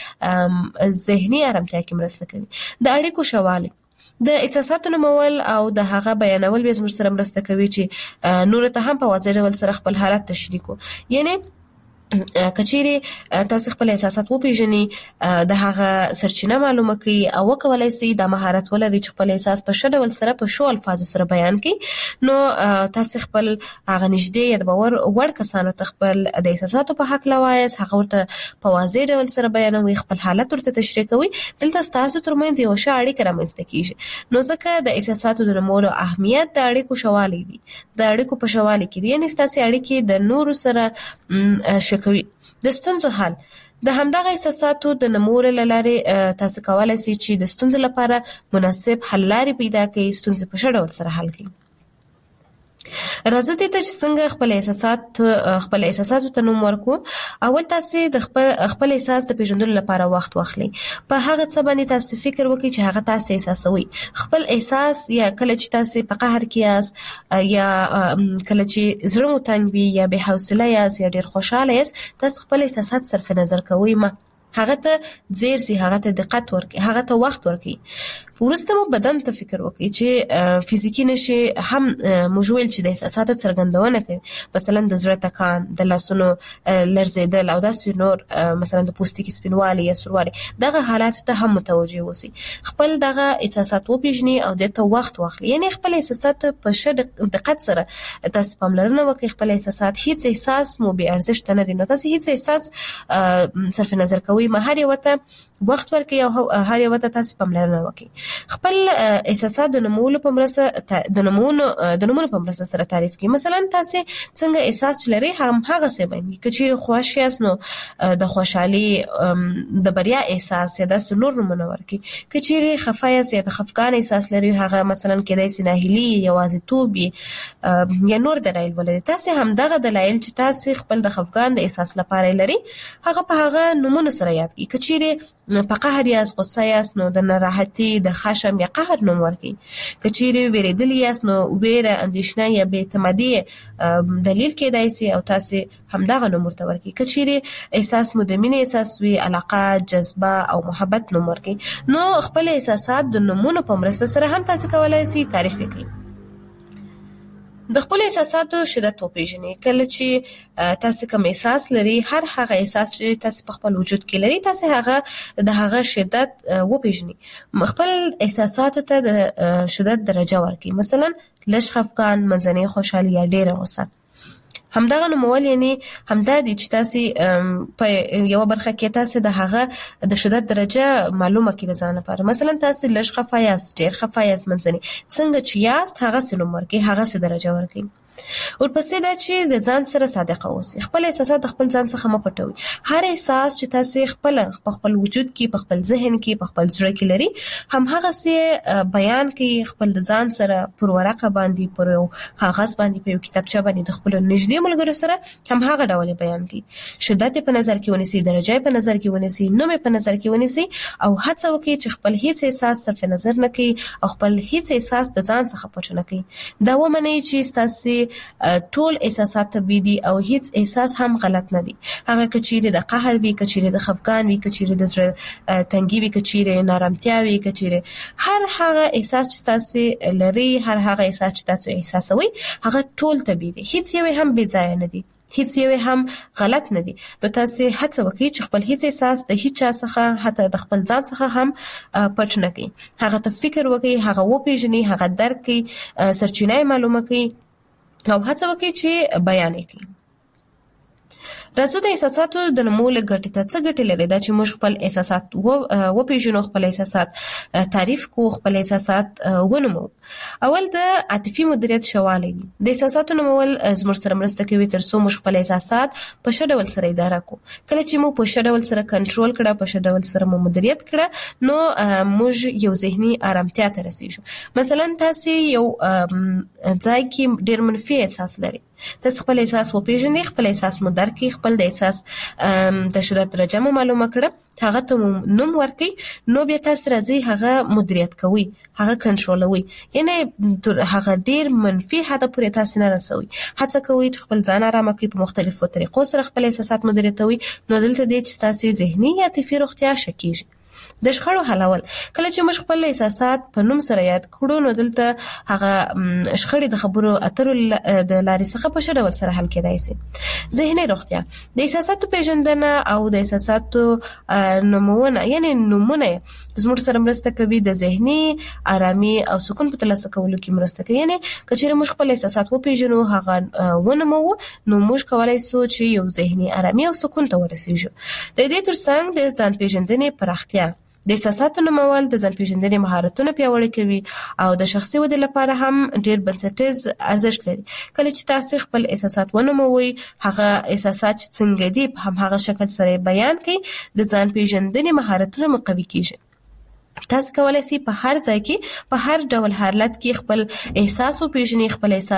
[SPEAKER 20] په ذهني آرامتیا کې مرسته کوي. د اړیکو شواله د احساساتو نومول او د هغه بیانول به زموږ سره مرسته کوي چې نور ته هم په واضح ډول سره خپل حالت تشریح کو. یعنی کچيري تاسو خپل احساسات وپیژنئ د هغه سرچینه معلومه کړئ او کولای شئ د مهارت ولرئ چې خپل احساس په ښه ډول سره په شو الفاظو سره بیان کړئ نو تاسو خپل هغه نږدې یا د باور وړ کسانو ته خپل د احساساتو په حق لوایس هغه ورته په واضح ډول سره بیانوي خپل حالت ورته تشریح کوي دلته تاسو ترمنځ یو ښه اړیکه رامنځته کیږي نو ځکه د احساساتو د نمولو اهمیت د اړیکو شوالی دی د اړیکو په شوالی کې دی یعنی تاسو اړیکې د نورو سره شکوي د ستونزو حل د همدغه احساساتو د نمور لاره تاسو کولای شئ چې د ستونزې لپاره مناسب حل لارې پیدا کړئ ستونزې په ښه ډول سره حل کړئ راځو ته چې څنګه خپل احساساتو ته نوم ورکو اول تاسو د خپل احساس د پیژندلو لپاره وخت واخلئ په هغه څه باندې تاسو فکر وکړئ چې هغه تاسو احساسوي خپل احساس یا کله چې تاسو په قهر کې یاست یا کله چې زړه مو تنګ وي یا بې حوصله یاست یا ډیر خوشاله یاست تاسو خپل احساسات صرف نظر کوئ هغه ته زیر سي هغه ته دقت ورکړئ هغه ته وخت ورکړئ ورسته مو بدن ته فکر وکړئ چې فزیکی نشي هم موجول چې د احساساتو څرګندونه کوي مثلا د زړه ټکان د لاسونو لړزیدل او داسې نور مثلا د پوستکي سپینوالي یا سوروالی دغه حالات ته هم متوجه اوسئ خپل دغه احساسات وپیژنئ او د ته وخت واخلئ یعنی خپل احساسات په ښه دقت سره تاسو پاملرنه وکړئ خپل احساسات هیڅ احساس مو بې ارزښت نه دي نو تاسو هیڅ احساس صرف نظر کوئ مهار یو ته وخت ورکړئ او هر یو ته تاسو پاملرنه وکړئ خپل احساسات د نمولو په مرسته سره تعریف کړئ مثلا تاسو څنګه احساس لري هم هغه څه باندې کچیر خوښ یاست نو د خوشحالي د بریا احساس یا د سنور منور کړئ کچیر خفه یاست یا د خفقان احساس لري هغه مثلا کېدای شي ناهیلي یوازیتوب یا نور دلایل ولري تاسو هم دغه دلایل چې تاسو خپل د خفقان د احساس لپاره لري هغه په هغه نمونه سره یاد کړئ کچیر په قهر یاست غصه یاست نو د ناراحتي د خشم یا قهر نوم ورکړئ کچیر ویریدلی یاست نو ویره اندیشنه یا بې اعتمادي دلیل کېدای شي او تاسو همدغه نوم ورته ورکړئ کچیر احساس مو د مینې احساس وي علاقه جذبه او محبت نوم ورکړئ نو خپل احساسات د نومونو په مرسته سره هم تاسو کولای شئ تعریف کړئ د خپل احساساتو شدت وپیژنئ کله چې تاسو کوم احساس لري هر هغه احساس چې تاسو په خپل وجود کې لري تاسو هغه د هغه شدت وپیژنئ خپل احساساتو ته د شدت درجه ورکړئ مثلا لږ خفقان منځنۍ خوشحالي یا ډیره غوسه همدغه نومول یعنی همدا دي چې تاسو په یو برخه کې تاسو د هغه د شدت درجه معلومه کړئ د ځان لپاره مثلا تاسو لږ خفه یاست ډیر خفه یاست منځنۍ څنګه چې یاست هغه سره ورکړئ هغه سره درجه ورکړئ ورپسې دا چې د ځان سره صادق اوسئ خپل احساسات د خپل ځان څخه مه پټوئ هر احساس چې تاسو خپل وجود کې په خپل ذهن کې په خپل زړه کې لري هم هغه سي بیان کړئ خپل د ځان سره پر ورقه باندې پر کاغذ باندې په کتابچه باندې د خپل نږدې ملګرو سره هم هغه ډول بیان کړئ شدت په نظر کې ونیسئ درجه په نظر کې ونیسئ نوم په نظر کې ونیسئ او هڅه وکړئ چې خپل هیڅ احساس صرف نظر نه کړئ او خپل هیڅ احساس د ځان څخه پټ نه کړئ دا ومنئ چې تاسو ټول احساسات طبيعي دي او هیڅ احساس هم غلط نه دي هغه کچيره د قهر وي کچيره د خفقان وي کچيره د زړه تنګي وي کچيره نارامتیا وي کچيره هر هغه احساس چې تاسو لري هر هغه احساس چې تاسو احساسوي هغه ټول طبيعي دي هیڅ یو هم بې ځای نه دي هیڅ یو هم غلط نه دي نو تاسو هڅه وکړئ چې خپل هیڅ احساس د هیڅ چا څخه حتی د خپل ځان څخه هم پټ نه کړئ هغه ته فکر وکړئ هغه وپیژنئ هغه درک کړئ سرچینه معلومه کړئ او هڅه وکړئ چې بیان کړئ راځو د احساساتو د نمول ګټې ته څه ګټې لري دا چې موږ خپل احساسات وپیژنو خپل احساسات تعریف کو خپل احساسات ونمو اول د عاطفي مدیریت شوالی دي د احساساتو نمول زموږ سره مرسته کوي ترڅو موږ خپل احساسات په ښه ډول سره اداره کو کله چې موږ په ښه ډول سره کنټرول کړه په ښه ډول سره مدیریت کړه نو موږ یو ذهني آرامتیا ته رسیږو مثلا تاسو یو ځای کې ډیر منفي احساس لري تاسو خپل احساس وپیژنئ خپل احساس مو درک کړئ خپل د احساس د شدت درجه مو معلومه کړه هغه ته نوم ورکړئ نو بیا تاسو راځي هغه مدیریت کوئ هغه کنټرولوي یعنی هغه ډیر منفي حد پورې تاسو نه رسوي هڅه کوئ چې خپل ځان آرام کړئ په مختلفو طریقو سره خپل احساسات مدیریت کوئ نو دلته د چې تاسو ذهني یا عاطفي روغتیا شکیږي د شخړو حلول. کله چې موږ خپل احساسات په نوم سره یاد کړو نو دلته هغه شخړې د خبرو اترو د لارې څخه په ډول سره حل کېدای شي. ذهني روغتیا د احساساتو پیژندنه او د احساساتو نمونه یعنی نمونه زموږ سره مرسته کوي د ذهني آرامي او سکون په ترلاسه کولو کې مرسته کوي. یعنی کچېره موږ خپل احساسات وپیژنو هغه ونمو نو موږ کولای شو چې یو ذهني آرامي او سکون ته ورسیږو. د دې ترڅنګ د ځان پیژندنې پراختیا د احساساتو نمول د ځان پیژندنې مهارتونه پیاوړي کوي او د شخصي ودې لپاره هم ډېر بنسټیز ارزښت لري. کله چې تاسو خپل احساسات ونموي هغه احساسات څنګه دي په هغه شکل سره بیان کړئ د ځان پیژندنې مهارتونه مقوي کیږي. تاسو کولای شئ په هر ځای کې په هر ډول حالت کې خپل احساس او پیژنې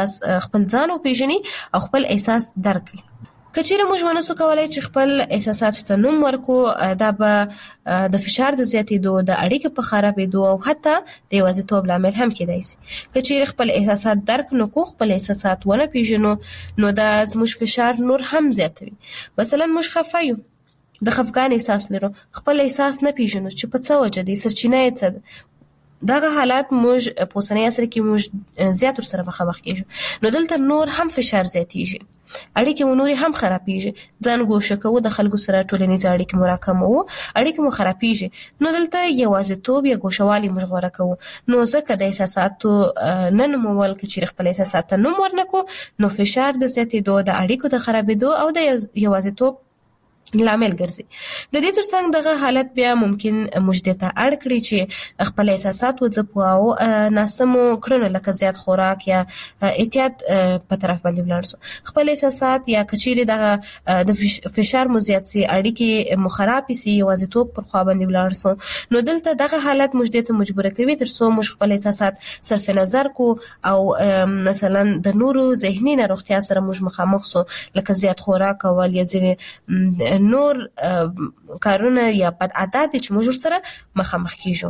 [SPEAKER 20] خپل ځان او پیژنې او خپل احساس درک کړئ. کچېره موږ ونسو کولای چې خپل احساساتو ته نوم ورکو دا به د فشار د زیاتېدو د اړیکې په خرابېدو او حتی د یوازیتوب لامل هم کېدای شي. کچېره خپل احساسات درک نکو خپل احساسات ونه پیژنو نو دا زموږ فشار نور هم زیاتوي. مثلا موږ خفه یو د خفګان احساس لرو خپل احساس نه پیژنو چې په څه وجه دي سرچینه یې څه ده. دغه حالات موږ په اوسنۍ عصر کې موږ زیات سره مخامخ کیږو نو دلته نور هم فشار زیاتېږي اړیکې مو نورې هم خرابېږي. ځان ګوښه کوو د خلکو سره ټولنیز اړیکې مو راکموو اړیکې مو خرابېږي نو دلته یوازیتوب یا ګوښوالي موږ غوره کوو. نو ځکه د احساساتو نه نومول که چیرې خپل احساسات ته نوم ورنکو نو فشار د زیاتېدو د اړیکو د خرابېدو او د یوازیتوب لامل ګرځي. د دې ترڅنګ دغه حالت بیا ممکن موږ ته اړ کړی چې خپل احساسات وځپو او ناسمو کړنو لکه زیات خوراک یا احتیاط په طرف باندې ولاړ شو. خپل احساسات یا کچېرې دغه د فشار مو زیات سي اړیکې مو خراب سي یوازیتوب پر خوا باندې ولاړ شو نو دلته دغه حالت موږ ته مجبور کوي تر څو موږ خپل احساسات صرف نظر کو او مثلا د نورو ذهني ناروغتیا سره موږ مخامخ شو لکه زیات خوراک او یا ځینې نور کارونه یا بد عادت چې موږ سره مخامخ کیږو.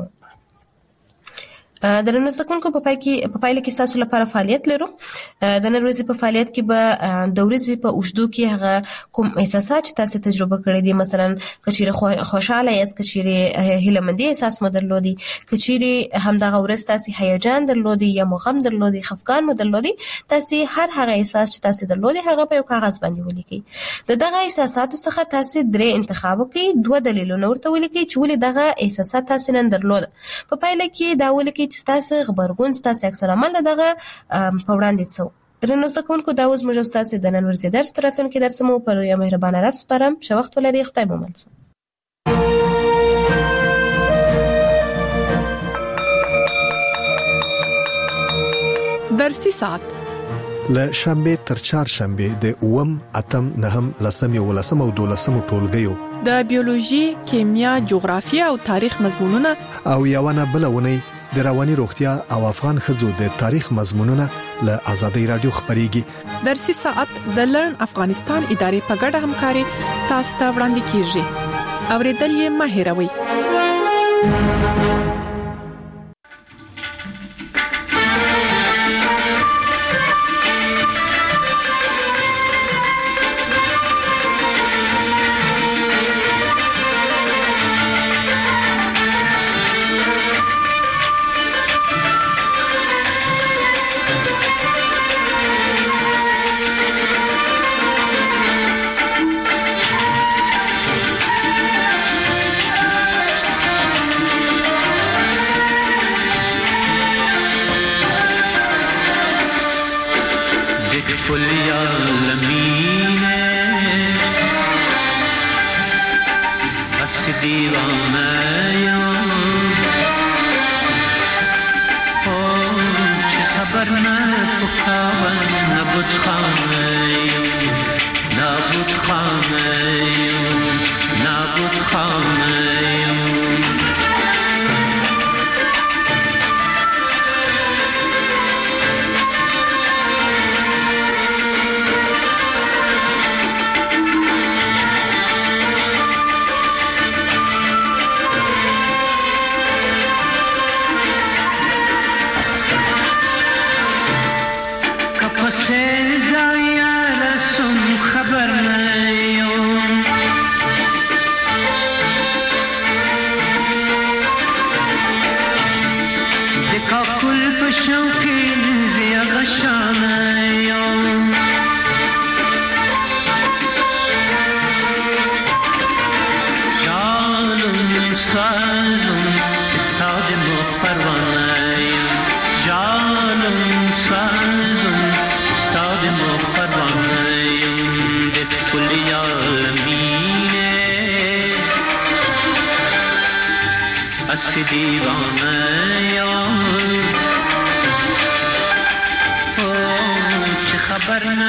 [SPEAKER 20] د نن زدهکونکو په پایله کې تاسو لپاره فعالیت لرو. د نن ورځې په فعالیت کې به د ورځې په اوږدو کې هغه کوم احساسات چې تاسو تجربه کړی دي مثلا کچېره خوشاله یاست کچېره هیله‌مندي احساس مو درلودي کچېره همدغه ورځ تاسو هیجان درلودي یا غم درلودي خفګان مو درلودي تاسو هر هغه احساس چې تاسو درلودي هغه په یو کاغذ باندې ولیکئ. دغه احساساتو څخه تاسو درې انتخاب کړئ دوه دلیلونه ورته ولیکئ چې ولې دغه احساسات تاسو نن درلود. په پایله کې دا ولیکئ چې تاسو خبرګون تاسو عکس العمل دغه په وړاندې څو. درنو زده کوونکو دا اوس موږ تاسو د نن ورځې درس راتلونکي درس مو په یو مهربانه رب سپارم. ښه وخت ولرئ. خدای مو مل.
[SPEAKER 11] درسي ساعت
[SPEAKER 21] له شنبه تر چهارشنبه د 8 اتم 9 لسم او 12 ټولګیو
[SPEAKER 11] د بیولوژي، کیمیا، جغرافیه او تاریخ مضمونونه
[SPEAKER 21] او یوونه بلونه د رواني روغتیا او افغان خزو د تاریخ مضمونونه له آزادۍ رادیو خبريږي.
[SPEAKER 11] درسي ساعت د لرن افغانستان ادارې په ګډه همکاري تاسو ته وړاندې کیږي. اوریدل یې مه هېروئ.
[SPEAKER 4] مخ پروانه‌ایم جانم سازم استاد مخ پروانه‌ایم به کل عالمینه از دیوانه چه خبر